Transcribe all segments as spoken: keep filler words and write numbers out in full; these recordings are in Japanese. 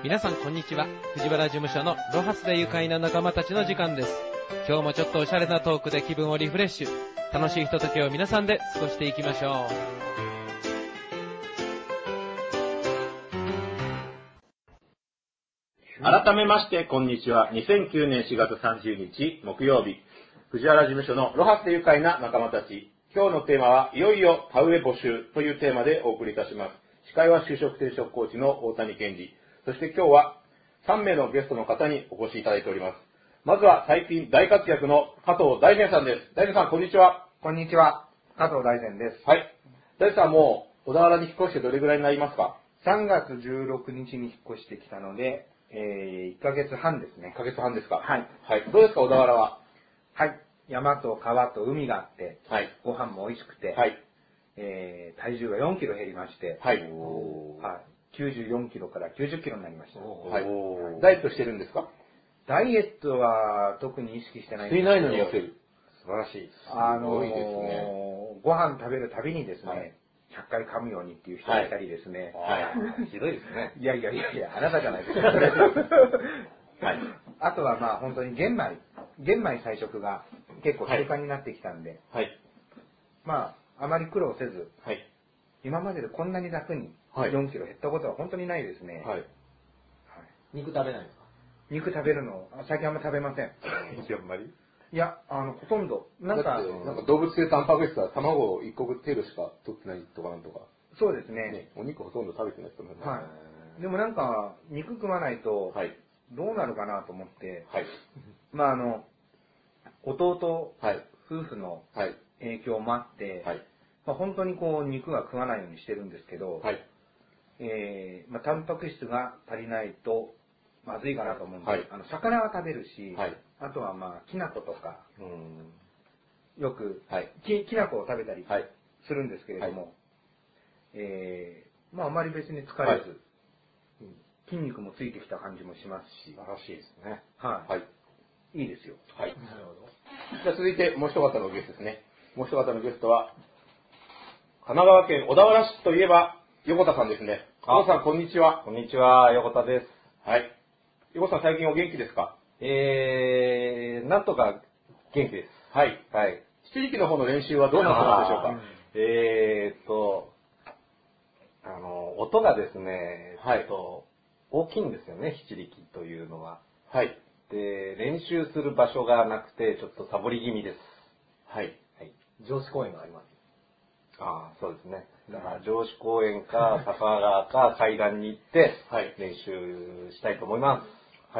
皆さんこんにちは。藤原事務所のロハスで愉快な仲間たちの時間です。今日もちょっとおしゃれなトークで気分をリフレッシュ、楽しいひとときを皆さんで過ごしていきましょう。改めましてこんにちは。にせんきゅうねんしがつさんじゅうにち木曜日、藤原事務所のロハスで愉快な仲間たち。今日のテーマはいよいよ田植え募集というテーマでお送りいたします。司会は就職転職コーチの大谷健二。そして今日はさんめいのゲストの方にお越しいただいております。まずは最近大活躍の加藤大善さんです。大善さん、こんにちは。 こんにちは。加藤大善です。 はい。大善さん、もう小田原に引っ越してどれぐらいになりますか？ さんがつじゅうろくにちに引っ越してきたので、えー、いっかげつはんですね。 いっかげつはんですか？ はい。 はい。どうですか、小田原は？ はい。山と川と海があって、 はい。 ご飯も美味しくて、 はい。 えー、体重がよんキロ減りまして、 はい。 はい。きゅうじゅうよんキロからきゅうじゅっキロになりました。 はい。ダイエットしてるんですか？ ダイエットは特に意識してないんですけど。 していないのに痩せる。 素晴らしい。あのー、 すごいですね。 ご飯食べるたびにですね、 はい、 ひゃっかい噛むようにっていう人がいたりですね。 はい。はい、ひどいですね。 いやいやいやいや、あなたじゃないですか。はい。あとはまあ本当に玄米、玄米菜食が結構習慣になってきたんで、 はい。 まああまり苦労せず、 はい。 今まででこんなに楽によんキロ減ったことは本当にないですね。 はい。はい、 肉食べないですか？ 肉食べるの、最近あんま食べません。 あんまりいや、あの、ほとんど。なんか、 なんか動物性タンパク質は卵をいっこ程度しか取ってないとかなんとか。 そうですね。 ね、お肉ほとんど食べてないと思います。 はい。でもなんか、肉食わないと、 はい、 どうなるかなと思って、 はい。 まああの、弟、 はい、 夫婦のはい、 影響もあって、 はい、 まあ、本当にこう肉が食わないようにしてるんですけど、 はい、 えーまあ、タンパク質が足りないとまずいかなと思うんで、 はい、 あの魚は食べるし、 はい、 あとはまあきな粉とか、 うん、 よく、 はい、 き, きな粉を食べたりはい、 するんですけれども、 はい、 えーまああまり別に疲れず、はい、筋肉もついてきた感じもしますし、 素晴らしいですね。 はい、 はい、 いいですよ。 はい。なるほど。じゃあ続いてもう一方のゲストですね。もう一方のゲストは、神奈川県小田原市といえば、横田さんですね。横田さん、こんにちは。 こんにちは、横田です。 はい。横田さん、最近お元気ですか？ えー、なんとか元気です。 はい。 はい。 七力の方の練習はどうなってますでしょうか？ えーっと、あの、音がですね、 はい、 ちょっと大きいんですよね、七力というのは。 はい。 で、練習する場所がなくて、ちょっとサボり気味です。 はい。 はい。 上司公演があります。 ああ、そうですね。だから上司公園か、坂川か、海岸に行って、 はい、 練習したいと思います。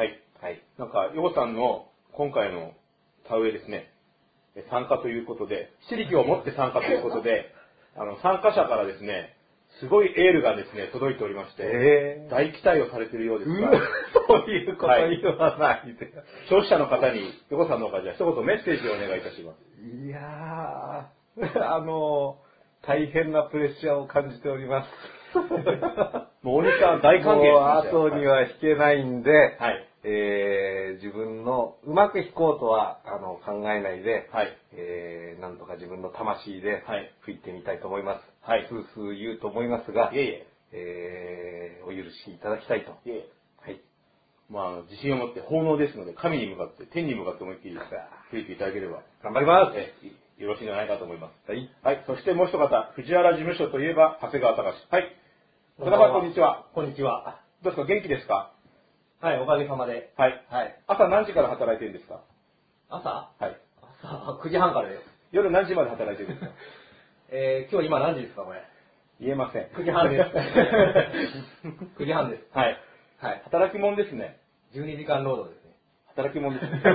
はい。 はい。 なんか、ヨコさんの今回の田植えですね、参加ということで、七力を持って参加ということで、あの、参加者からですね、すごいエールがですね、届いておりまして、えー、大期待をされているようですが、 そういうこと言わないで。 はい、消費者の方に、ヨコさんの方から一言メッセージをお願いいたします。 いやー、あの、大変なプレッシャーを感じております。 もう大西さん大歓迎です。 もう後には弾けないんで、 はい、 えー、自分のうまく弾こうとはあの考えないで、 はい、 えー、なんとか自分の魂ではい吹いてみたいと思います。 はい、 スースー言うと思いますが、 いえいええー、お許しいただきたいと。 いえいえ、 はい。 まあ、自信を持って奉納ですので、神に向かって、天に向かって思いっきり吹いていただければ、 頑張ります。 えよろしいんじゃないかと思います。 はい。 はい。そしてもう一方、藤原事務所といえば、長谷川隆。はい。長谷川さん、こんにちは。 こんにちは。 どうですか、元気ですか？ はい、おかげさまで。 はい。 はい。 朝何時から働いてるんですか？ 朝はい。 朝くじはんからです。 夜何時まで働いてるんですか？ えー、今日今何時ですか、これ。 言えません。 くじはんです。くじはんです。 はい。 はい。 働き者ですね。 じゅうにじかん労働ですね。 働き者ですね。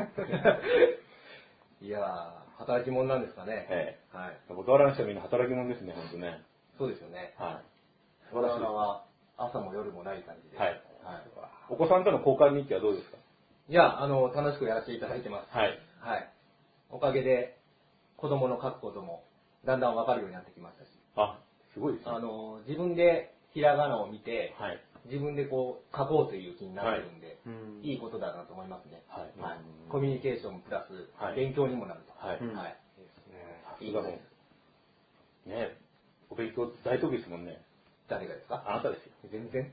いやー、働き者なんですかね。 ええ。 はい。 小田原の人はみんな働き者ですね、ほんとね。 そうですよね。 はい。 小田原は朝も夜もない感じで。 はい。 はい。 お子さんとの交換日記はどうですか？ いや、あの、楽しくやらせていただいてます。 はい。 はい。おかげで、子供の書くことも、だんだんわかるようになってきましたし。 あ、すごいですね。 あの、自分でひらがなを見て、 はい。 自分でこう、書こうという気になってるんで、 はい、うんいいことだなと思いますね。 はい。 はい。コミュニケーションプラス、 はい、 勉強にもなると。 はい。 はい。 いいですね。さすがです。ねえ、お勉強大得意ですもんね。 誰がですか？ あなたですよ。 全然。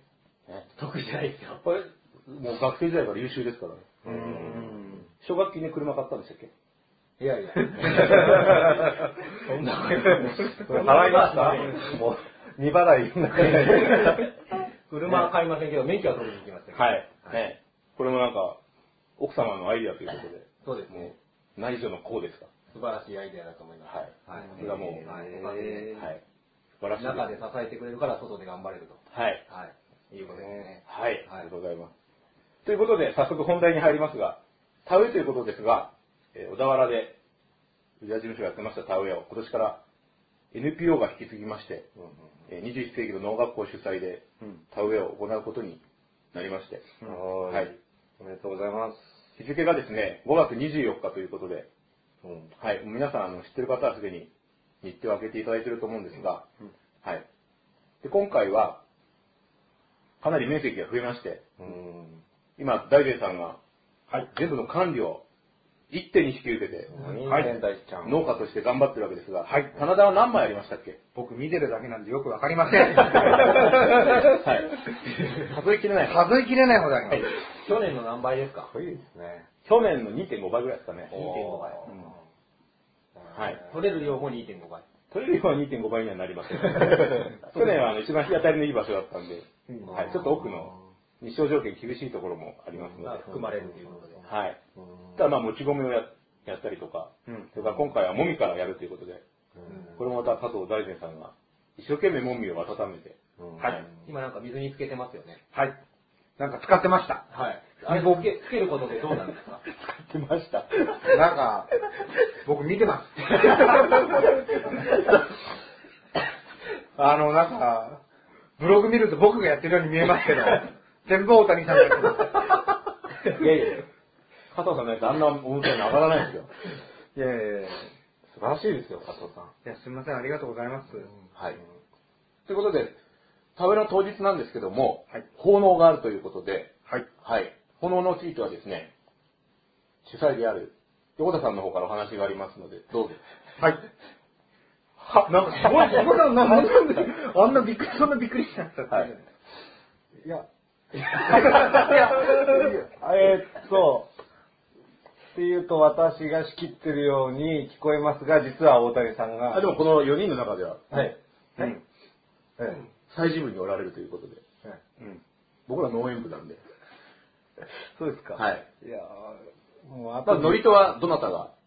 得じゃないですよ。 これ、もう学生時代から優秀ですからね。 うん。 奨学金で車買ったんでしたっけ？ いやいや。そんな。 払いましたもう、未払いな車は買いませんけど、免許は取りに行きましたけど。 はい。ね。これもなんか、奥様のアイディアということで。 そうですね。 内助の功ですか？ 素晴らしいアイデアだと思います。 はい。 はい。 それはもう、 はい。おかげで、 はい。素晴らしい。 中で支えてくれるから外で頑張れると。 はい。 はい。いうことですね。 はい。ありがとうございます。ということで、早速本題に入りますが、田植えということですが、えー小田原で、宇治屋事務所がやってました田植えを、今年から エヌピーオー が引き継ぎまして、えーにじゅういっ世紀の農学校主催で田植えを行うことになりまして、 はい。おめでとうございます。 日付がですね、ごがつにじゅうよっかということで、 うん、 はい、皆さんあの知ってる方はすでに日程を空けていただいていると思うんですが、うん、はい。で、今回は、かなり面積が増えまして、うん、今、大善さんが、はい、全部の管理を一手に引き受けて、 はい、 農家として頑張ってるわけですが、はい、棚田は何枚ありましたっけ？ 僕見てるだけなんでよくわかりません。 はい。数えきれない。 数えきれないほどあります。 去年の何倍ですか？ いいですね。 去年の にてんごばいぐらいですかね。 にてんごばい。 はい。 取れる量も にてんごばい。 取れる量は にてんごばいにはなりません。去年はあの一番日当たりのいい場所だったんで、はい、ちょっと奥の日照条件厳しいところもありますので。 含まれるということで。 はい。ただまあもち米をややったりとか、それから今回はもみからやるということで、これもまた佐藤大善さんが一生懸命もみを温めて、 はい。今なんか水につけてますよね。 はい。なんか使ってました。 はい。あれつけつけることでどうなんですか？ 使ってました。 なんか、僕見てます。あの、なんか、ブログ見ると僕がやってるように見えますけど、全部大谷さんがやってます。 いやいや、加藤さんのやつあんな表に上がらないですよ。 いやいやいや、 素晴らしいですよ、加藤さん。 いや、すみません、ありがとうございます。 はい。ということで、田植えの当日なんですけども、はい、奉納があるということで、はい。はい。奉納についてはですね、主催である横田さんの方からお話がありますので、どうぞ。 はい。は、なんかすごい、すごいな、なんなんで、あんなびっくり、そんなびっくりしちゃったって。はい。 いや、いや、えー、っと、っていうと私が仕切ってるように聞こえますが、実は大谷さんが。 あ、でもこのよにんの中では、 はい。 はい。祭事部におられるということで。はい。うん。僕ら農園部なんで。 そうですか。 はい。 いやもうあと。ノリとはどなたが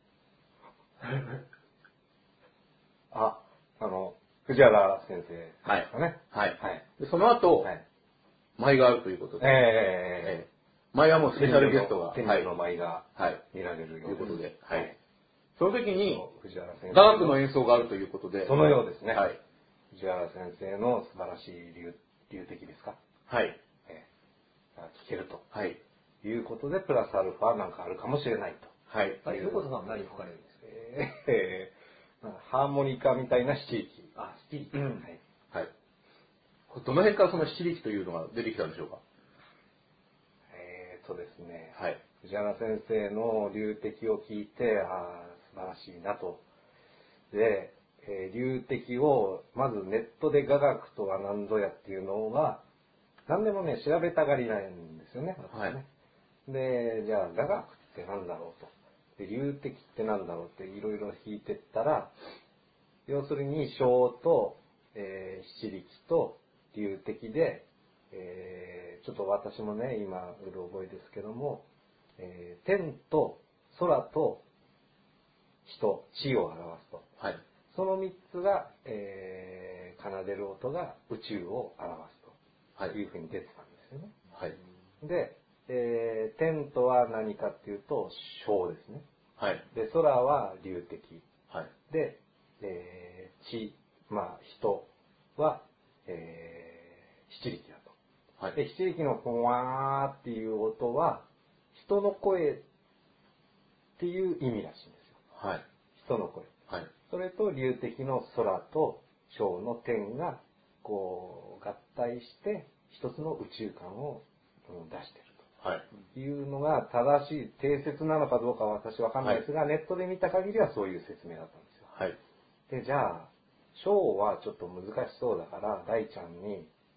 あ、あの、藤原先生ですかね。 はい。はい。でその後、はい、舞があるということで。ええー。舞はもうスペシャルゲストが。 天女の舞が見られるということで。はい。その時に、 藤原先生。 雅楽の演奏があるということで。 そのようですね。 はい。 藤原先生の素晴らしい流流的ですか？ はい。 えー、聞けると。 はい。 いうことで、プラスアルファなんかあるかもしれないと。 はい。 あれ、横田さん何吹かれるんですか？ えー、ハーモニカみたいな七力。 あ、七力。 うん。はい。はい。どの辺からその七力というのが出てきたんでしょうか？ えーとですね。 はい。 藤原先生の流的を聞いて、ああ、素晴らしいなと。で、えー、流的を、まずネットで雅楽とは何ぞやっていうのは、何でもね、調べたがりなんですよね。 はい。 で、じゃあ、雅楽って何だろうと。で、流的って何だろうっていろいろ弾いてったら、要するに小と、えー、七力と流的で、えー、ちょっと私もね、今、うる覚えですけども、えー、天と空と人、地を表すと。 はい。 その三つが、えー、奏でる音が宇宙を表すと。はい。いうふうに出てたんですよね。 はい。 で、えー、天とは何かっていうと、小ですね。 はい。 で、空は流的。 はい。 で、えー、地、まあ、人は、えー、七力だと。はい。で、七力のふわーっていう音は、人の声っていう意味らしいんですよ。 はい。 人の声。 はい。 それと流的の空と小の天が、こう、合体して、一つの宇宙観を出していると。はい。いうのが正しい、定説なのかどうかは私わかんないですが、はい、ネットで見た限りはそういう説明だったんですよ。はい。で、じゃあ、小はちょっと難しそうだから、大ちゃんに、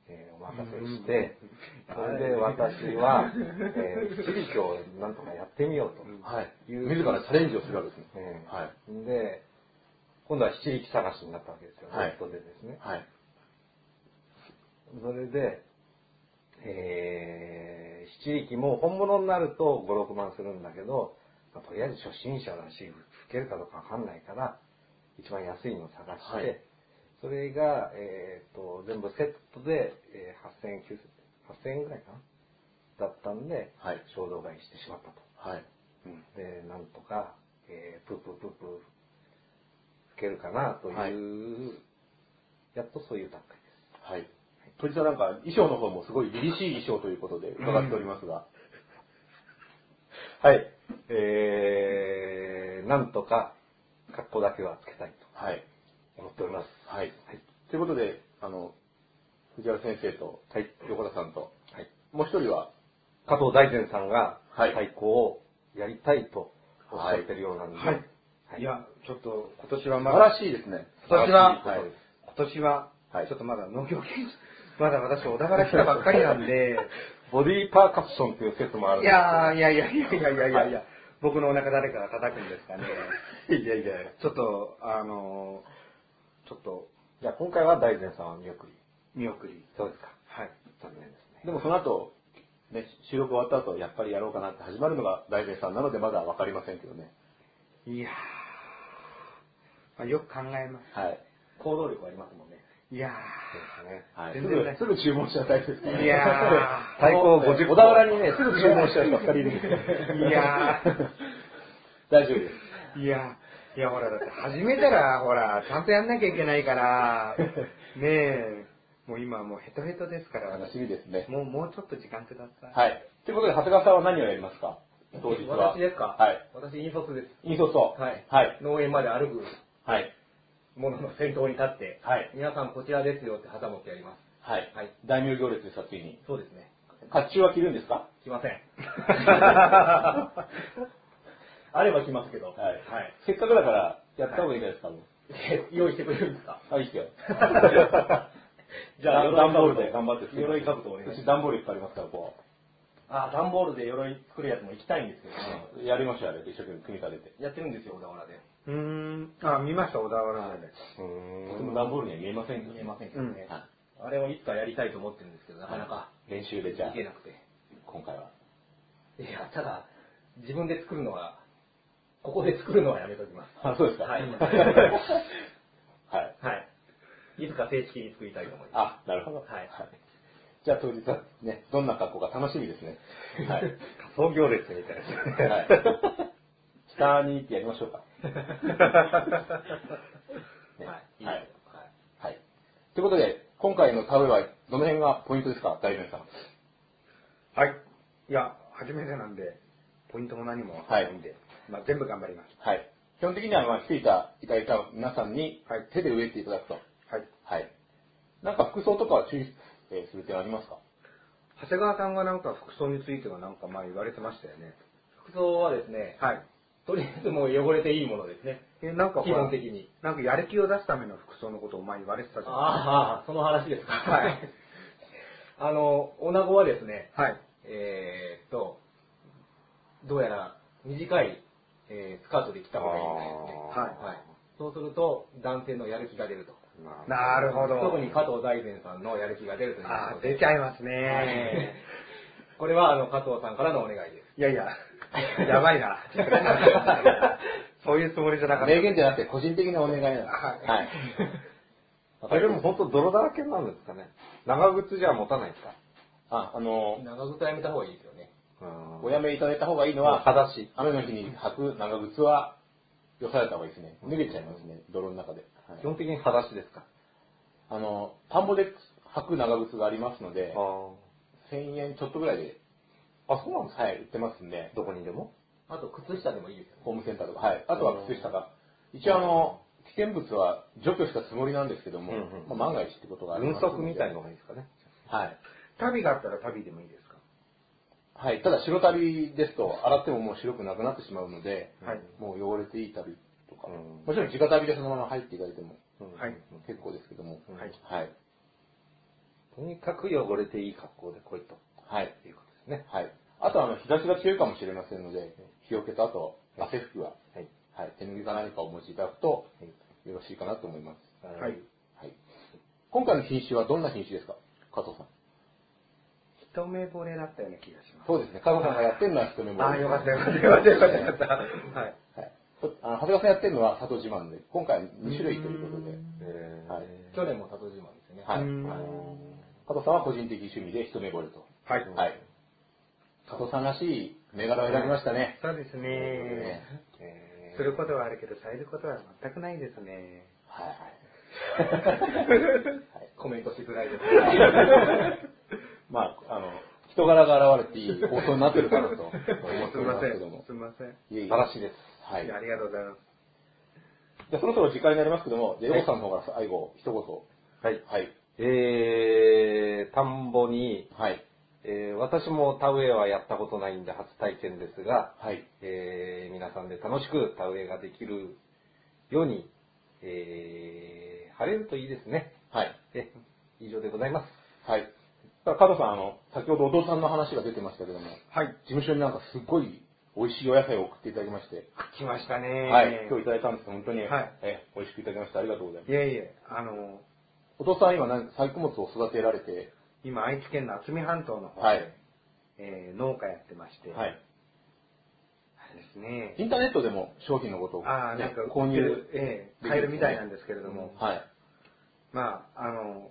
えーお任せして、それで私は、えー、七力をなんとかやってみようと。 はい。 いう自らチャレンジをするわけですね。 えーはい。 で、今度は七力探しになったわけですよ、 はいネットでですね。 はい。 それで、えー、七力も本物になるとご、ろくまんするんだけど、まあとりあえず初心者だし、吹けるかどうかわかんないから、一番安いのを探して、 はいそれが、えー、と全部セットで、えー、はっせんえん、きゅうせんえん、はっせんえんぐらいかなだったんで、 はい衝動買いしてしまったと。 はい。うん。 で、なんとか、えー、プープープープー吹けるかなという、 はいやっとそういう段階です。 はい。鳥さんなんか衣装の方もすごい凛々しい衣装ということで伺っておりますが。 はい。えー、なんとか、格好だけはつけたいはい。 と思っております。 はい。 はい。 ということで、あの、藤原先生と、 はい。 横田さんと、 はい。 もう一人は、 加藤大善さんがはい太鼓をやりたいとおっしゃってるようなんで、 はいはいいや、ちょっと今年は素まだ、 晴らしいですね。 今年ははい。 今年ははい、 ちょっとまだ農業系、まだ私小田原来たばっかりなんで、 ボディーパーカッションっていう説もあるんいですけどやー、いやいやいやいやいやいやいや、僕のお腹誰かが叩くんですかね。 いやいや、 ちょっと、あのー、ちょっと、 じゃあ今回は大善さんは見送り。 見送り。 そうですか。 はい。 残念ですね。 でもその後、ね、収録終わった後、やっぱりやろうかなって始まるのが大善さんなのでまだわかりませんけどね。 いやー、まあ、よく考えます。 はい。 行動力ありますもんね。 いやそうですね。 はい。す全然ないぐ、すぐ注文しちゃうタイプですからー、いや太鼓をごじゅっ小田原にね、すぐ注文しちゃう人ふたりいるんですよ。 ー、いやー、 大丈夫です。 いや、いやほら、だって始めたら、ほら、ちゃんとやんなきゃいけないから、ねえ、もう今もうヘトヘトですから、 楽しみですね。 もう、もうちょっと時間ください。 はい。ということで、長谷川さんは何をやりますか当日は。 私ですかはい。 私、引率です。 引率を。 はい。 はい。 農園まで歩くはい。 ものの先頭に立って、 はい。 皆さんこちらですよって旗持ってやります。 はい。 はい。 大名行列ですか、ついに。 そうですね。 甲冑は着るんですか来ません。あれば来ますけど。 はい。 はい。 せっかくだから、やった方がいいじゃないですか、もう。 え用意してくれるんですかあ、いいっすよ。 じゃあ、 段ボールで頑張って作ります鎧兜をお願いします。 私段ボールいっぱいありますから、こあ、段ボールで鎧作るやつも行きたいんですけどね。 う。やりましょう、あれ。一生懸命組み立てて。 やってるんですよ、小田原で。 うーん、あ、見ました、小田原で。 うーんとても段ボールには見えませんけど見えませんけどね。 はあれをいつかやりたいと思ってるんですけど、なかなかい。練習でじゃあい、けなくて。 今回は。 いや、ただ、自分で作るのは、ここで作るのはやめときます。 あ、そうですか。 はいはい。 はい。いつか正式に作りたいと思います。 あ、なるほど。 はいじゃあ当日はね、どんな格好か楽しみですね。はい。 仮想行列みたいですね。 はい。下に行ってやりましょうか。ねはい。いいはいですよ。はい。 はい。ということで、今回の田植えはどの辺がポイントですか、大名さん。 はい。いや、初めてなんで、ポイントも何もわかんないんで、まあ全部頑張ります。 はい。基本的には、まあ、来ていたいただいた皆さんに、 はい手で植えていただくと。 はい。 はい。なんか服装とかは注意、えーする点ありますか？ 長谷川さんがなんか服装についてはなんか前言われてましたよね。 服装はですね、 はい。 とりあえずもう汚れていいものですね。 え、なんかほ基ら本的に。 なんかやる気を出すための服装のことを前言われてたじゃないああ、その話ですか。 はい。 あの、女子はですね、 はい。 えーっと、どうやら短い、えースカートで着た方がいいみたいですね。 あーはい。そうすると、男性のやる気が出ると。 なるほど。 特に加藤大善さんのやる気が出るというああ、 ことで。 出ちゃいますはいね。 これは、あの、加藤さんからのお願いです。 いやいや、やばいな。そういうつもりじゃなかった。 名言じゃなくて個人的なお願いなんです。 はいはい。 それでも本当泥だらけなんですかね。長靴じゃ持たないですか。 あ、あの、 長靴はやめた方がいいですよね。 おやめいただいた方がいいのは、 裸足。 雨の日に履く長靴は、よされた方がいいですね。脱げちゃいますね、泥の中で。はい基本的に裸足ですか。 あの、田んぼで履く長靴がありますので、 あせんえんちょっとぐらいで、 あ、そうなんですか。 はい、売ってますんで、 どこにでも。 あと、靴下でもいいですよね。 ホームセンターとか、はい。あとは靴下が。一応あの、危険物は除去したつもりなんですけども、 うんうんまあ、万が一ってことがあり運ますので足みたいのがいいですかね。 はい。 旅があったら旅でもいいですか？ はい。ただ白旅ですと、洗ってももう白くなくなってしまうので、 はい。 もう汚れていい旅とか、 うんもちろん直旅でそのまま入っていただいてもうんはい。 結構ですけども、 うんはいはい。 とにかく汚れていい格好で来いと。 はい。 いうことですね。 はい。あと、あの、日差しが強いかもしれませんので、日よけとあと、汗拭きは、はい。はい。手拭いか何かお持ちいただくと、よろしいかなと思います。 はい。 はい。今回の品種はどんな品種ですか、加藤さん。 一目惚れだったような気がします。 そうですね。加藤さんがやってるのは一目惚れ。 ああ、よかったよかったよかったよかったよかった。はい。 はい。あの、長谷川さんやってるのは里自慢で、今回に種類ということで。 はい。去年も里自慢ですね。 はい。加藤さんは個人的趣味で一目惚れと。 はい。 はい。加藤さんらしい銘柄を選びましたね。 そうですね。することはあるけど、されることは全くないですね。 はいはい。 コメントしづらいです。 まあ、あの、人柄が現れていい放送になってるかなと思っておりますけども。 すみません。 いえいえ。 素晴らしいです。 はい。 ありがとうございます。 じゃあそろそろ時間になりますけども、じゃあ、ヨコさんの方から最後、一言。 はい。 はい。 えー、田んぼに、 はい。 えー、私も田植えはやったことないんで初体験ですが、 はい。 えー、皆さんで楽しく田植えができるように、えー、晴れるといいですね。 はい。 え、以上でございます。 はい。加藤さん、あの、先ほどお父さんの話が出てましたけども、 はい。 事務所になんかすっごい美味しいお野菜を送っていただきまして。 来ましたね。 はい。今日いただいたんですけど、本当に、 はい。 え、美味しくいただきましてありがとうございます。 いえいえ、あの、 お父さん今何、細工物を育てられて、 今、愛知県の渥美半島の方で、 はい。 えー、農家やってまして、 はい。 あれですね。 インターネットでも商品のことを、ね、 ああ、なんか購入、 ええ、買えるみたいなんですけれども、 うん、はい。 まあ、あの、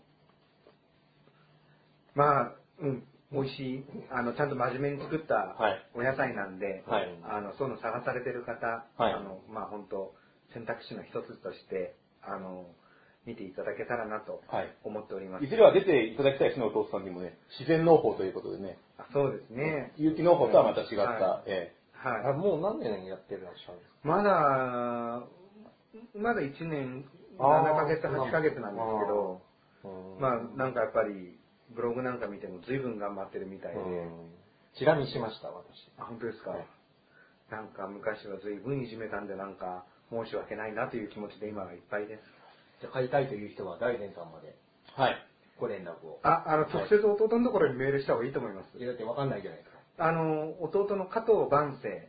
まあ、うん、美味しい、あの、ちゃんと真面目に作ったお野菜なんで、 はい、 あの、そういうの探されてる方、 はい、 あの、まあ、本当選択肢の一つとして、あの、見ていただけたらなと思っております。 はい、いずれは出ていただきたいですね、お父さんにもね。自然農法ということでね。 あ、そうですね。 有機農法とはまた違った。 はい。 ええはい、 あもう何年やってらっしゃるんですか？ まだ、まだいちねんななかげつ、はちかげつなんですけど、まあ、なんかやっぱり、ブログなんか見ても随分頑張ってるみたいで。 チラ見しました、私。 あ、本当ですか。はい、なんか昔は随分いじめたんで、なんか申し訳ないなという気持ちで今はいっぱいです。 じゃあ買いたいという人は大善さんまで。 はい。 ご連絡を。 あ、あの、直接弟のところにメールした方がいいと思います。 いや、だってわかんないじゃないですか。 あの、弟の加藤万世。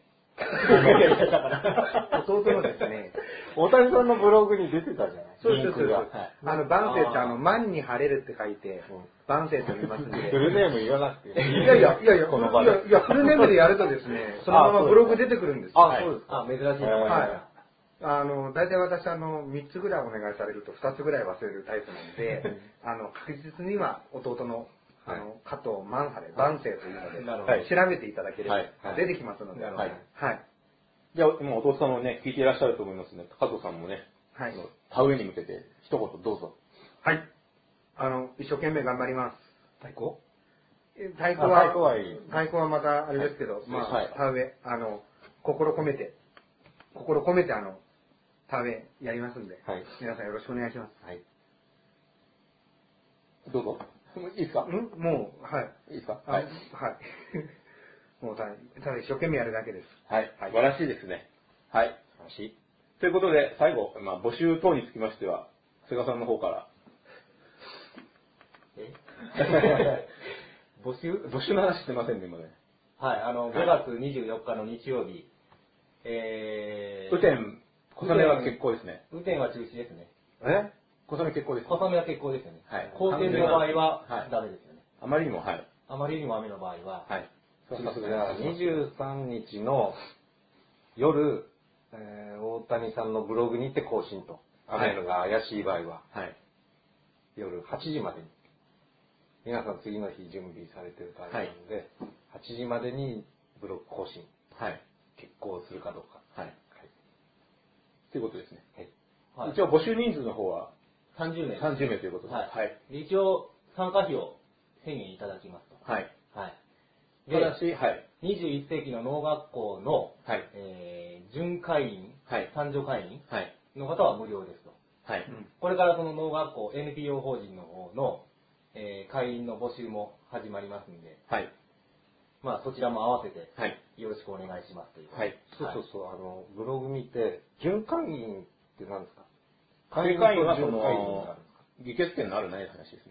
弟のですね。 大谷さんのブログに出てたじゃない。 そうです、そうです。あの、万世ってあの、万に晴れるって書いて、万世と言いますんで。 フルネーム言わなくて。 いやいや、いやいや、 この場で。 いや、フルネームでやるとですね、そのままブログ出てくるんですよ。 あ、そうですか。珍しい名前。 はい。あの、大体私、あの、みっつぐらいお願いされるとふたつぐらい忘れるタイプなので、あの、確実には弟の、あの、加藤万晴れ、万世というので、調べていただければ出てきますので、はい。はい。 じゃあ、今弟さんもね、聞いていらっしゃると思いますね。加藤さんもね、はい。田植えに向けて一言どうぞ。 はい。あの、一生懸命頑張ります。 太鼓太鼓は、 太鼓はいい。 太鼓はまたあれですけど、まあ、田植え、あの、心込めて、心込めてあの、田植えやりますんで、はい、皆さんよろしくお願いします。 はい。 どうぞ。いいですか？ んもう、はい。 いいですか？ はい。はい。もうただ、ただ一生懸命やるだけです。 はい。素晴らしいですね。はい。素晴らしい。ということで、最後、まあ、募集等につきましては、菅さんの方から。 え募集募集の話してませんね、今ね。 はい、あの、ごがつにじゅうよっかの日曜日、 えー、雨天、小雨は結構ですね。 雨天は中止ですね。 え小雨結構です。 小雨は結構ですよね。 はい。 降天の場合はダメですよね。 あまりにも、はい。 あまりにも雨の場合は。 はい。 そうですね。にじゅうさんにちの夜、えー、大谷さんのブログにて更新と。雨のが怪しい場合は。 はい。 夜はちじまでに。皆さん次の日準備されてるからなので、はい、はちじまでにブログ更新。 はい。 決行するかどうか。 はい。はい。ということですね。 はい。 一応募集人数の方はさんじゅうめい。 さんじゅうめいということで。 はい。はい、一応、参加費をせんえんいただきますと。 はい。 はい。 ただし、はい。 にじゅういっせいきの農学校の、 はい。 えー、準会員、 はい。 参助会員、 はい。 の方は無料ですと。 はい。 うん、これからその農学校 エヌピーオー 法人の方の、えー、会員の募集も始まりますんで、 はい。 まあそちらも合わせて、 はい。 よろしくお願いしますという。 はい。 そうそうそう、あの、ブログ見て、準会員って何ですか？ 準会員はその、議決権のあるない話ですね。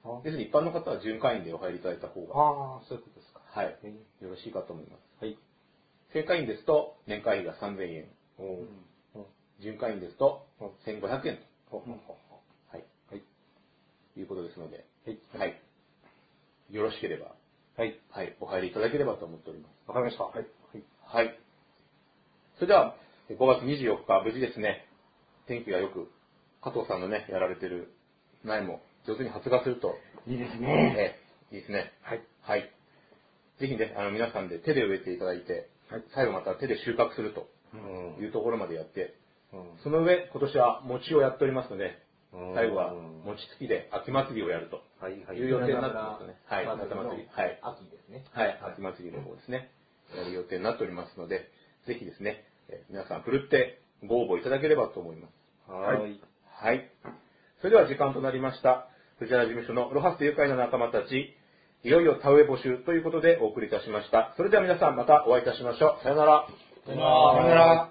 ですので一般の方は巡回員でお入りいただいた方が、 ああ、そういうことですか。 はい、よろしいかと思います。 はい。 正会員ですと年会費がさんぜんえん、巡回員ですとせんごひゃくえんと、はい、はい、いうことですので、はい、よろしければ、はい、はい、お入りいただければと思っております。 わかりました。はい。 はい。それでは、ごがつにじゅうよっか、無事ですね、天気がよく、加藤さんのね、やられてる苗も上手に発芽すると。 いいですね。 ええ、いいですね。 はい。 はい。ぜひね、あの、皆さんで手で植えていただいて、はい、最後また手で収穫するというところまでやって、うん、その上、今年は餅をやっておりますので、最後は餅つきで秋祭りをやるという予定になってますね。はい、夏祭り。はい。 秋ですね。 はい、秋祭りの方ですね。やる予定になっておりますので、ぜひですね、えー、皆さんふるってご応募いただければと思います。 はい。 はい。それでは時間となりました。藤原事務所のロハスで愉快な仲間たち、いよいよ田植え募集ということでお送りいたしました。それでは皆さんまたお会いいたしましょう。さよなら。 さよなら。